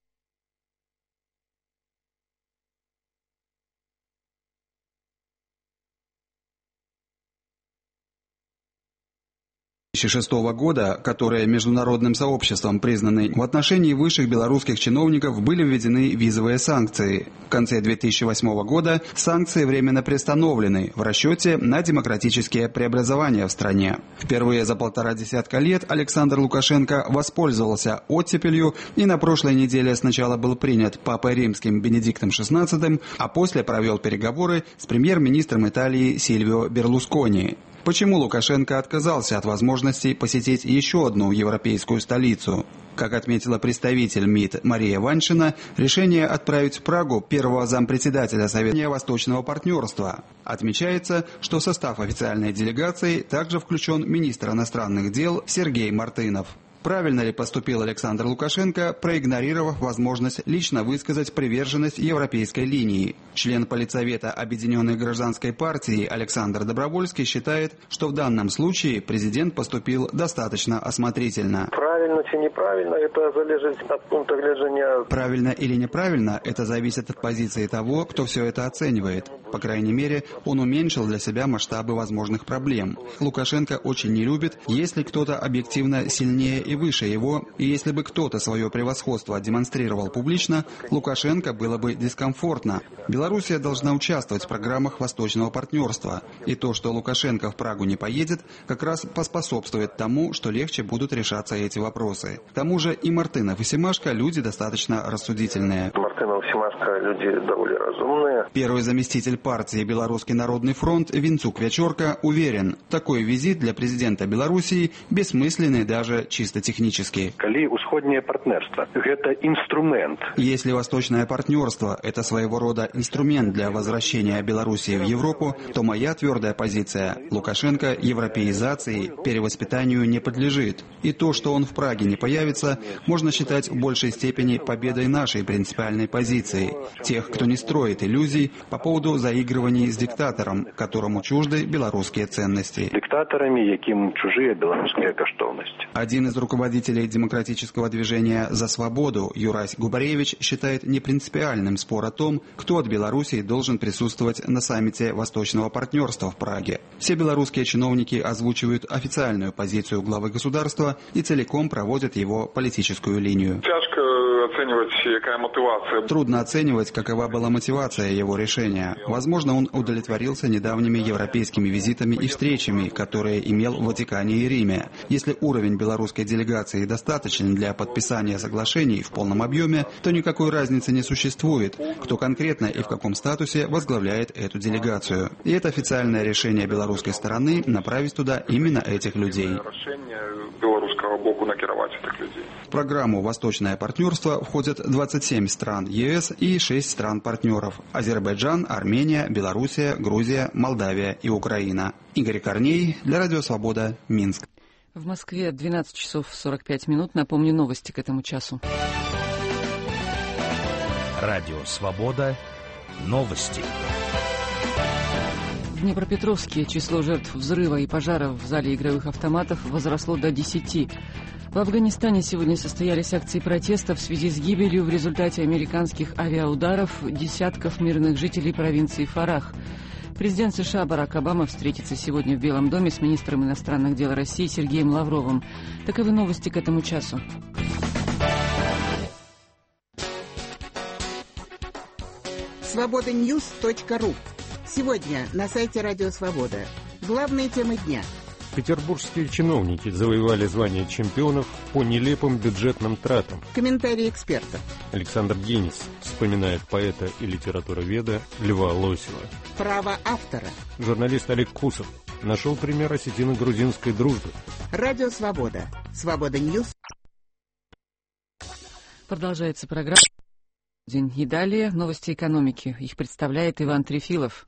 две тысячи шестого года, которые международным сообществом признаны, в отношении высших белорусских чиновников были введены визовые санкции. В конце две тысячи восьмого года санкции временно приостановлены в расчете на демократические преобразования в стране. Впервые за полтора десятка лет Александр Лукашенко воспользовался оттепелью и на прошлой неделе сначала был принят Папой Римским Бенедиктом шестнадцатым, а после провел переговоры с премьер-министром Италии Сильвио Берлускони. Почему Лукашенко отказался от возможности посетить еще одну европейскую столицу? Как отметила представитель МИД Мария Ваншина, решение отправить в Прагу первого зампредседателя Совета Восточного партнерства. Отмечается, что в состав официальной делегации также включен министр иностранных дел Сергей Мартынов. Правильно ли поступил Александр Лукашенко, проигнорировав возможность лично высказать приверженность европейской линии? Член Политсовета Объединенной гражданской партии Александр Добровольский считает, что в данном случае президент поступил достаточно осмотрительно. Правильно или неправильно, это залежит от пункта глядения. Правильно или неправильно, это зависит от позиции того, кто все это оценивает. По крайней мере, он уменьшил для себя масштабы возможных проблем. Лукашенко очень не любит, если кто-то объективно сильнее и выше его, и если бы кто-то свое превосходство демонстрировал публично, Лукашенко было бы дискомфортно. Белоруссия должна участвовать в программах Восточного партнерства. И то, что Лукашенко в Прагу не поедет, как раз поспособствует тому, что легче будут решаться эти вопросы. К тому же и Мартынов, и Семашко люди достаточно рассудительные. Мартынов и Семашко люди довольно разумные. Первый заместитель партии «Белорусский народный фронт» Винцук Вячорка уверен, такой визит для президента Белоруссии бессмысленный даже чисто технически. Коли усходнее партнерство, это инструмент. Если восточное партнерство – это своего рода инструмент для возвращения Белоруссии в Европу, то моя твердая позиция – Лукашенко европеизации, перевоспитанию не подлежит. И то, что он в Праге не появится, можно считать в большей степени победой нашей принципиальной позиции, тех, кто не строит иллюзий по поводу заигрываний с диктатором, которому чужды белорусские ценности. Диктаторами, яким чужие белорусские коштовности. Один из руководителей демократического движения «За свободу» Юрась Губаревич считает непринципиальным спор о том, кто от Белоруссии должен присутствовать на саммите Восточного партнерства в Праге. Все белорусские чиновники озвучивают официальную позицию главы государства и целиком проводят его политическую линию. Тяжко оценивать, какая мотивация. Трудно оценивать, какова была мотивация его решения. Возможно, он удовлетворился недавними европейскими визитами и встречами, которые имел в Ватикане и Риме. Если уровень белорусской делегации достаточен для подписания соглашений в полном объеме, то никакой разницы не существует, кто конкретно и в каком статусе возглавляет эту делегацию. И это официальное решение белорусской стороны направить туда именно этих людей. Решение белорусского боку накировать этих людей. В программу «Восточное партнерство» входят двадцать семь стран ЕС и шесть стран-партнеров – Азербайджан, Армения, Белоруссия, Грузия, Молдавия и Украина. Игорь Корней для Радио Свобода, Минск. В Москве двенадцать часов сорок пять минут. Напомню новости к этому часу. Радио Свобода. Новости. В Днепропетровске число жертв взрыва и пожара в зале игровых автоматов возросло до десяти. В Афганистане сегодня состоялись акции протеста в связи с гибелью в результате американских авиаударов десятков мирных жителей провинции Фарах. Президент США Барак Обама встретится сегодня в Белом доме с министром иностранных дел России Сергеем Лавровым. Таковы новости к этому часу. свобода ньюс точка ру. Сегодня на сайте Радио Свобода. Главные темы дня. Петербургские чиновники завоевали звание чемпионов по нелепым бюджетным тратам. Комментарии экспертов. Александр Генис вспоминает поэта и литературоведа Льва Лосева. Право автора. Журналист Олег Кусов нашел пример осетино-грузинской дружбы. Радио Свобода. Свобода Ньюс. Продолжается программа. И далее новости экономики. Их представляет Иван Трефилов.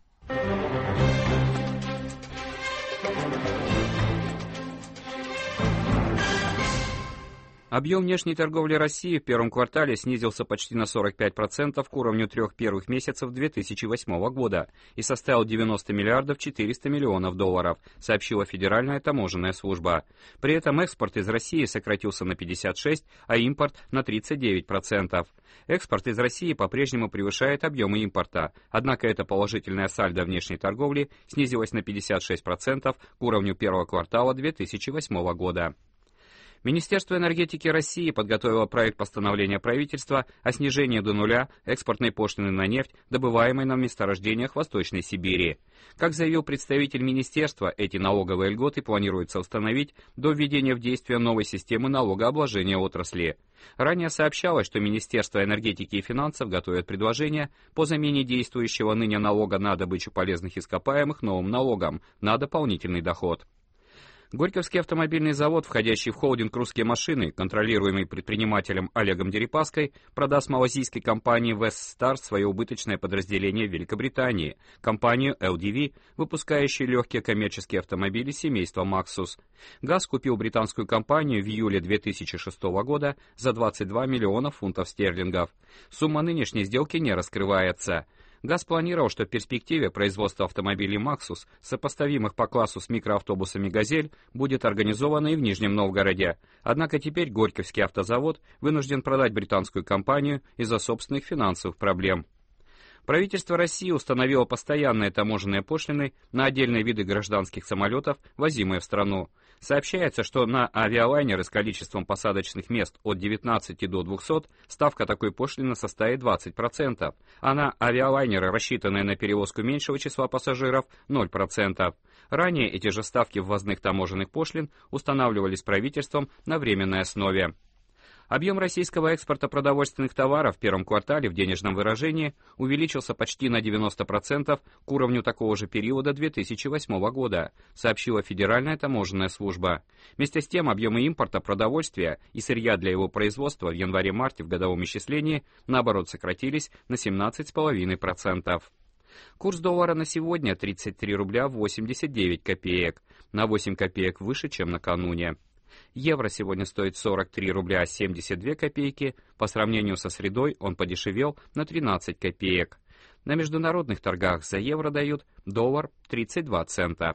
Объем внешней торговли России в первом квартале снизился почти на сорок пять процентов к уровню трех первых месяцев две тысячи восьмого года и составил девяносто миллиардов четыреста миллионов долларов, сообщила Федеральная таможенная служба. При этом экспорт из России сократился на пятьдесят шесть, а импорт на тридцать девять процентов. Экспорт из России по-прежнему превышает объемы импорта, однако это положительное сальдо внешней торговли снизилось на пятьдесят шесть процентов к уровню первого квартала две тысячи восьмого года. Министерство энергетики России подготовило проект постановления правительства о снижении до нуля экспортной пошлины на нефть, добываемой на месторождениях Восточной Сибири. Как заявил представитель министерства, эти налоговые льготы планируется установить до введения в действие новой системы налогообложения отрасли. Ранее сообщалось, что Министерство энергетики и финансов готовит предложение по замене действующего ныне налога на добычу полезных ископаемых новым налогом на дополнительный доход. Горьковский автомобильный завод, входящий в холдинг «Русские машины», контролируемый предпринимателем Олегом Дерипаской, продаст малазийской компании Вестстар свое убыточное подразделение в Великобритании, компанию эл ди ви, выпускающую легкие коммерческие автомобили семейства Maxus. ГАЗ купил британскую компанию в июле две тысячи шестого года за двадцать два миллиона фунтов стерлингов. Сумма нынешней сделки не раскрывается. ГАЗ планировал, что в перспективе производство автомобилей «Максус», сопоставимых по классу с микроавтобусами «Газель», будет организовано и в Нижнем Новгороде. Однако теперь Горьковский автозавод вынужден продать британскую компанию из-за собственных финансовых проблем. Правительство России установило постоянные таможенные пошлины на отдельные виды гражданских самолетов, возимые в страну. Сообщается, что на авиалайнеры с количеством посадочных мест от девятнадцати до двухсот ставка такой пошлины составит двадцать процентов, а на авиалайнеры, рассчитанные на перевозку меньшего числа пассажиров, ноль процентов. Ранее эти же ставки ввозных таможенных пошлин устанавливались правительством на временной основе. Объем российского экспорта продовольственных товаров в первом квартале в денежном выражении увеличился почти на девяносто процентов к уровню такого же периода две тысячи восьмого года, сообщила Федеральная таможенная служба. Вместе с тем, объемы импорта продовольствия и сырья для его производства в январе-марте в годовом исчислении, наоборот, сократились на семнадцать целых пять десятых процента. Курс доллара на сегодня тридцать три рубля восемьдесят девять копеек, на восемь копеек выше, чем накануне. Евро сегодня стоит сорок три рубля семьдесят две копейки, по сравнению со средой он подешевел на тринадцать копеек. На международных торгах за евро дают доллар тридцать два цента.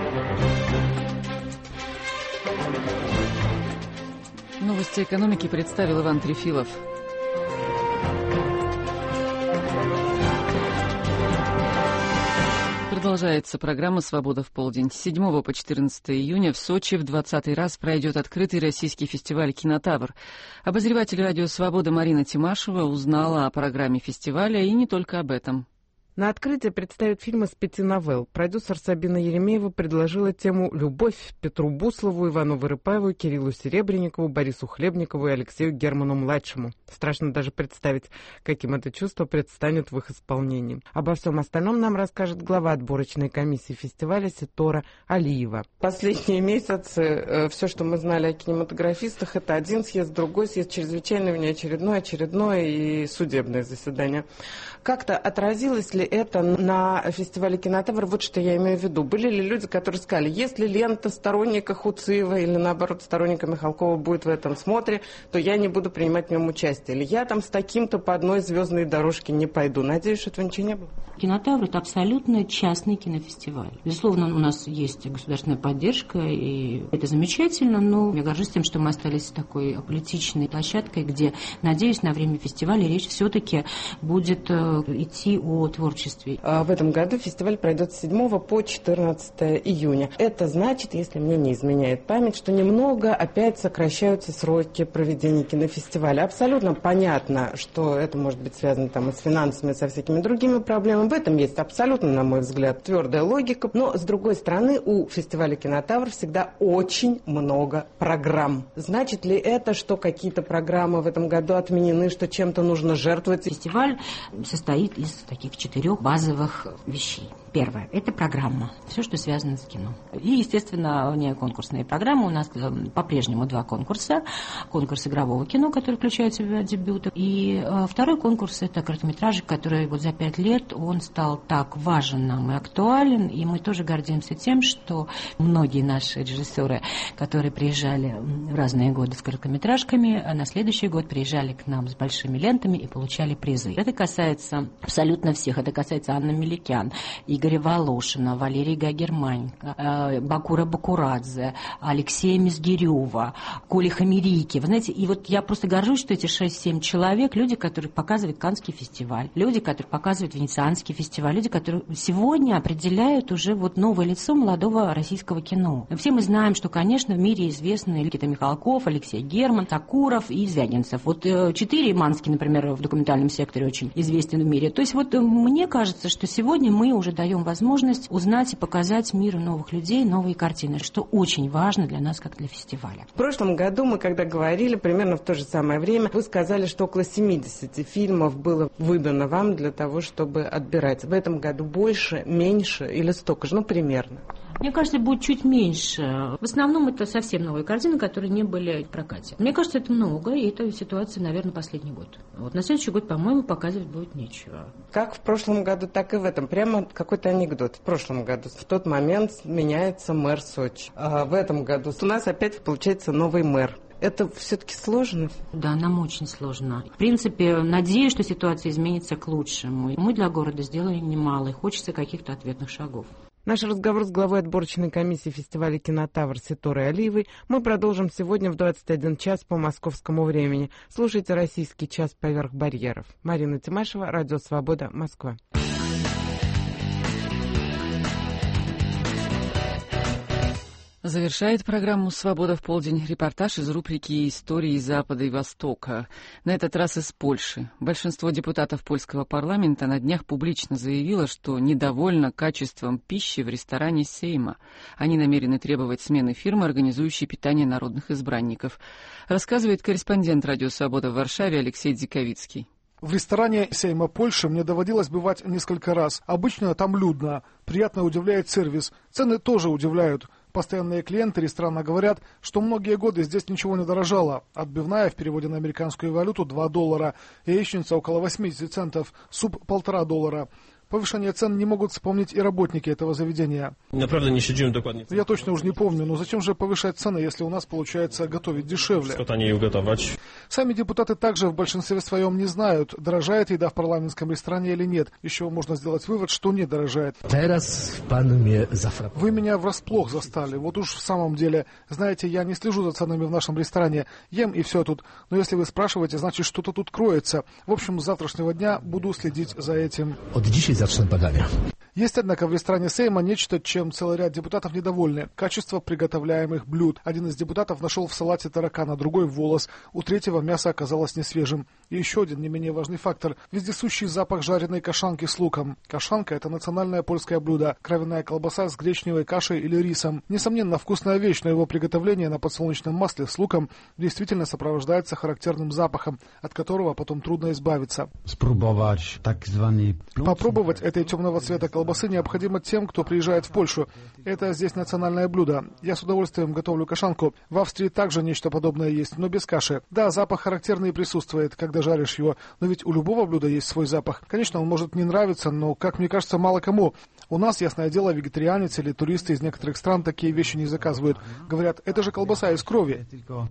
Новости экономики представил Иван Трефилов. Продолжается программа «Свобода в полдень». С седьмого по четырнадцатое июня в Сочи в двадцатый раз пройдет открытый российский фестиваль «Кинотавр». Обозреватель радио «Свобода» Марина Тимашева узнала о программе фестиваля и не только об этом. На открытии представит фильм из пяти новелл. Продюсер Сабина Еремеева предложила тему «Любовь» Петру Буслову, Ивану Вырыпаеву, Кириллу Серебренникову, Борису Хлебникову и Алексею Герману-младшему. Страшно даже представить, каким это чувство предстанет в их исполнении. Обо всем остальном нам расскажет глава отборочной комиссии фестиваля Ситора Алиева. Последние месяцы э, все, что мы знали о кинематографистах, это один съезд, другой съезд, чрезвычайный, внеочередной, очередное и судебное заседание. Как-то отразилось ли это на фестивале «Кинотавр»? Вот что я имею в виду. Были ли люди, которые сказали, если лента сторонника Хуциева или, наоборот, сторонника Михалкова будет в этом смотре, то я не буду принимать в нем участие. Или я там с таким-то по одной звездной дорожке не пойду. Надеюсь, что этого ничего не было. «Кинотавр» — это абсолютно частный кинофестиваль. Безусловно, у нас есть государственная поддержка, и это замечательно, но я горжусь тем, что мы остались такой аполитичной площадкой, где, надеюсь, на время фестиваля речь все-таки будет идти о творчестве. А в этом году фестиваль пройдет с седьмого по четырнадцатое июня. Это значит, если мне не изменяет память, что немного опять сокращаются сроки проведения кинофестиваля. Абсолютно понятно, что это может быть связано там и с финансами, и со всякими другими проблемами. В этом есть абсолютно, на мой взгляд, твердая логика. Но, с другой стороны, у фестиваля «Кинотавр» всегда очень много программ. Значит ли это, что какие-то программы в этом году отменены, что чем-то нужно жертвовать? Фестиваль состоит из таких четырех базовых вещей. Первое – это программа, все, что связано с кино. И, естественно, не конкурсные программы. У нас по-прежнему два конкурса. Конкурс игрового кино, который включает в себя дебюты. И второй конкурс – это короткометражек, который вот за пять лет он стал так важен нам и актуален. И мы тоже гордимся тем, что многие наши режиссеры, которые приезжали в разные годы с короткометражками, на следующий год приезжали к нам с большими лентами и получали призы. Это касается абсолютно всех. Это касается Анны Меликян, Игоря Волошина, Валерии Гагерманько, Бакура Бакурадзе, Алексея Мизгирева, Коли Хамерики. Вы знаете, и вот я просто горжусь, что эти шесть-семь человек, люди, которые показывают Каннский фестиваль, люди, которые показывают Венецианский фестиваль, люди, которые сегодня определяют уже вот новое лицо молодого российского кино. Все мы знаем, что, конечно, в мире известны Никита Михалков, Алексей Герман, Сакуров и Звягинцев. Вот четыре Манский, например, в документальном секторе очень известен в мире. То есть вот мне кажется, что сегодня мы уже даем возможность узнать и показать миру новых людей, новые картины, что очень важно для нас, как для фестиваля. В прошлом году мы, когда говорили, примерно в то же самое время, вы сказали, что около семидесяти фильмов было выдано вам для того, чтобы отбирать. В этом году больше, меньше или столько же? Ну, примерно. Мне кажется, будет чуть меньше. В основном это совсем новые картины, которые не были в прокате. Мне кажется, это много, и это ситуация, наверное, последний год. Вот на следующий год, по-моему, показывать будет нечего. Как в прошлом году, так и в этом. Прямо какой-то анекдот. В прошлом году в тот момент меняется мэр Сочи. А в этом году у нас опять получается новый мэр. Это все-таки сложно? Да, нам очень сложно. В принципе, надеюсь, что ситуация изменится к лучшему. Мы для города сделали немало, и хочется каких-то ответных шагов. Наш разговор с главой отборочной комиссии фестиваля «Кинотавр» Ситорой Алиевой мы продолжим сегодня в двадцать один час по московскому времени. Слушайте «Российский час поверх барьеров». Марина Тимашева, Радио Свобода, Москва. Завершает программу «Свобода в полдень» репортаж из рубрики «Истории Запада и Востока». На этот раз из Польши. Большинство депутатов польского парламента на днях публично заявило, что недовольно качеством пищи в ресторане Сейма. Они намерены требовать смены фирмы, организующей питание народных избранников. Рассказывает корреспондент «Радио Свобода» в Варшаве Алексей Дзиковицкий. В ресторане Сейма Польши мне доводилось бывать несколько раз. Обычно там людно. Приятно удивляет сервис. Цены тоже удивляют. Постоянные клиенты ресторана говорят, что многие годы здесь ничего не дорожало. Отбивная в переводе на американскую валюту два доллара, яичница около восемьдесят центов, суп полтора доллара. Повышение цен не могут вспомнить и работники этого заведения. Naprawdę nie śledziłem dokładnie. Я точно уже не помню, но зачем же повышать цены, если у нас получается готовить дешевле? Taniej ugotować. Сами депутаты также в большинстве своем не знают, дорожает еда в парламентском ресторане или нет. Еще можно сделать вывод, что не дорожает. Вы меня врасплох застали. Вот уж в самом деле, знаете, я не слежу за ценами в нашем ресторане. Ем и все тут. Но если вы спрашиваете, значит что-то тут кроется. В общем, с завтрашнего дня буду следить за этим. zacznę badania. Есть, однако, в ресторане Сейма нечто, чем целый ряд депутатов недовольны. Качество приготовляемых блюд. Один из депутатов нашел в салате таракана, другой волос. У третьего мясо оказалось несвежим. И еще один не менее важный фактор. Вездесущий запах жареной кашанки с луком. Кашанка – это национальное польское блюдо. Кровяная колбаса с гречневой кашей или рисом. Несомненно, вкусная вещь, но его приготовление на подсолнечном масле с луком действительно сопровождается характерным запахом, от которого потом трудно избавиться. Попробовать этой темного цвета колбасы необходимо тем, кто приезжает в Польшу. Это здесь национальное блюдо. Я с удовольствием готовлю кашанку. В Австрии также нечто подобное есть, но без каши. Да, запах характерный присутствует, когда жаришь его, но ведь у любого блюда есть свой запах. Конечно, он может не нравиться, но, как мне кажется, мало кому. У нас, ясное дело, вегетарианец или туристы из некоторых стран такие вещи не заказывают. Говорят, это же колбаса из крови.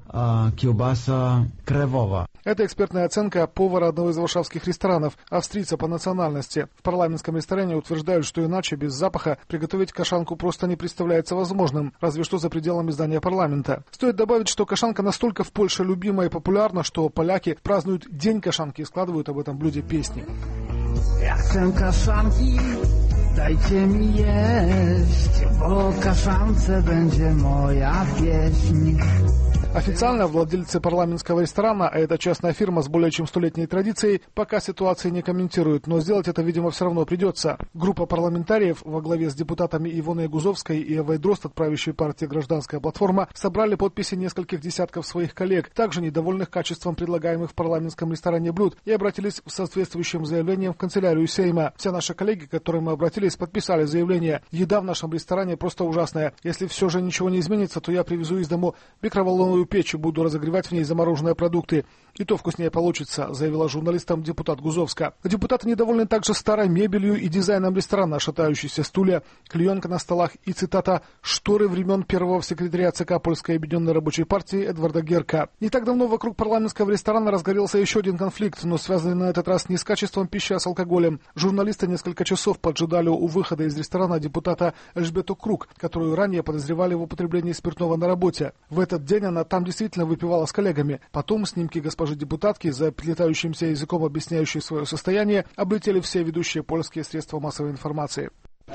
Это экспертная оценка повара одного из варшавских ресторанов, австрийца по национальности. В парламентском ресторане утверждают, что иначе без запаха приготовить кашанку просто не представляется возможным, разве что за пределами здания парламента. Стоит добавить, что кашанка настолько в Польше любима и популярна, что поляки празднуют День кашанки и складывают об этом блюде песни. Ja chcę kaszanki, dajcie mi jeść, bo kaszance będzie moja pieśń. Официально владельцы парламентского ресторана, а это частная фирма с более чем столетней традицией, пока ситуации не комментируют, но сделать это, видимо, все равно придется. Группа парламентариев во главе с депутатами Ивоной Гузовской и Эвой Дрозд от правящей партии «Гражданская платформа» собрали подписи нескольких десятков своих коллег, также недовольных качеством предлагаемых в парламентском ресторане блюд, и обратились с соответствующим заявлением в канцелярию Сейма. Все наши коллеги, к которым мы обратились, подписали заявление. Еда в нашем ресторане просто ужасная. Если все же ничего не изменится, то я привезу из дому микроволновую печь и буду разогревать в ней замороженные продукты. И то вкуснее получится, заявила журналистам депутат Гузовска. Депутаты недовольны также старой мебелью и дизайном ресторана, шатающиеся стулья, клеенка на столах и, цитата, «шторы времен первого секретаря ЦК Польской объединенной рабочей партии Эдварда Герка». Не так давно вокруг парламентского ресторана разгорелся еще один конфликт, но связанный на этот раз не с качеством пищи, а с алкоголем. Журналисты несколько часов поджидали у выхода из ресторана депутата Эльжбету Крук, которую ранее подозревали в употреблении спиртного на работе. В этот день она там действительно выпивала с коллегами. Потом снимки госпожи депутатки, за плетающимся языком объясняющие свое состояние, облетели все ведущие польские средства массовой информации.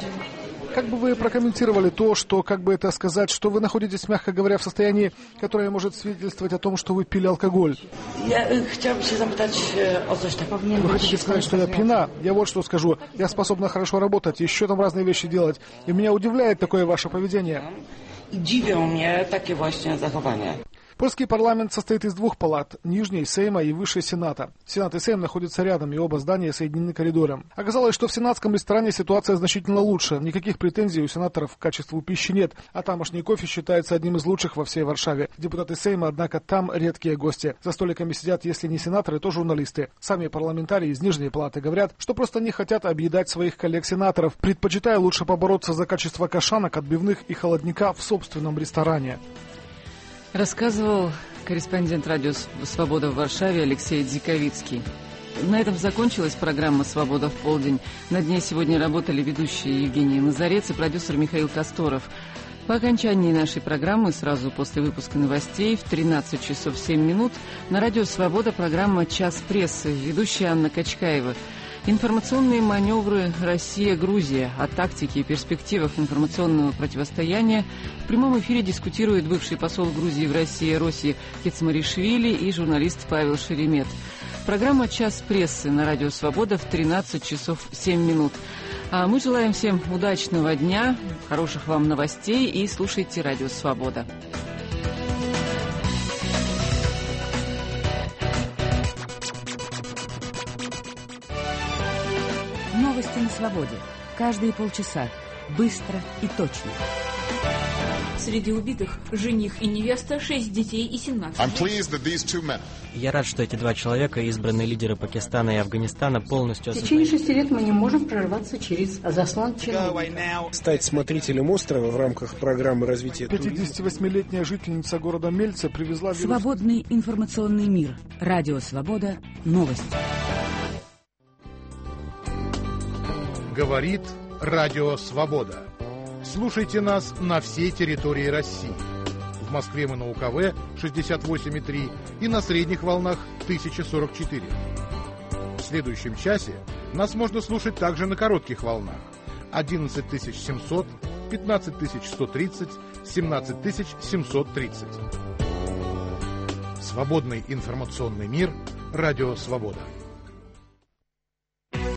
Как бы вы прокомментировали то, что, как бы это сказать, что вы находитесь, мягко говоря, в состоянии, которое может свидетельствовать о том, что вы пили алкоголь? Я хотела бы запытать о coś так. Вы хотите сказать, что я пьяна? Я вот что скажу. Я способна хорошо работать, еще там разные вещи делать. И меня удивляет такое ваше поведение. Dziwią mnie takie właśnie zachowania. Польский парламент состоит из двух палат – Нижней Сейма и Высшей Сената. Сенат и Сейм находятся рядом, и оба здания соединены коридором. Оказалось, что в сенатском ресторане ситуация значительно лучше. Никаких претензий у сенаторов к качеству пищи нет, а тамошний кофе считается одним из лучших во всей Варшаве. Депутаты Сейма, однако, там редкие гости. За столиками сидят, если не сенаторы, то журналисты. Сами парламентарии из Нижней палаты говорят, что просто не хотят объедать своих коллег-сенаторов, предпочитая лучше побороться за качество кашанок, отбивных и холодника в собственном ресторане. Рассказывал корреспондент радио «Свобода» в Варшаве Алексей Дзиковицкий. На этом закончилась программа «Свобода в полдень». Над ней сегодня работали ведущие Евгений Назарец и продюсер Михаил Косторов. По окончании нашей программы, сразу после выпуска новостей, в тринадцать часов семь минут, на радио «Свобода» программа «Час прессы», ведущая Анна Качкаева. Информационные маневры Россия-Грузия, о тактике и перспективах информационного противостояния в прямом эфире дискутирует бывший посол Грузии в России Роси Кецмаришвили и журналист Павел Шеремет. Программа «Час прессы» на радио «Свобода» в тринадцать часов семь минут. А мы желаем всем удачного дня, хороших вам новостей и слушайте радио «Свобода». Новости на свободе. Каждые полчаса. Быстро и точно. Среди убитых жених и невеста, шесть детей и семнадцать. Я рад, что эти два человека, избранные лидеры Пакистана и Афганистана, полностью... В течение шести лет мы не можем прорваться через заслон чиновников. Стать смотрителем острова в рамках программы развития туризма. пятидесятивосьмилетняя жительница города Мельце привезла... Вирус... Свободный информационный мир. Радио «Свобода». Новости. Говорит Радио Свобода. Слушайте нас на всей территории России. В Москве мы на УКВ шестьдесят восемь и три и на средних волнах тысяча сорок четыре. В следующем часе Нас можно слушать также на коротких волнах. одиннадцать тысяч семьсот, пятнадцать тысяч сто тридцать, семнадцать тысяч семьсот тридцать. Свободный информационный мир. Радио «Свобода».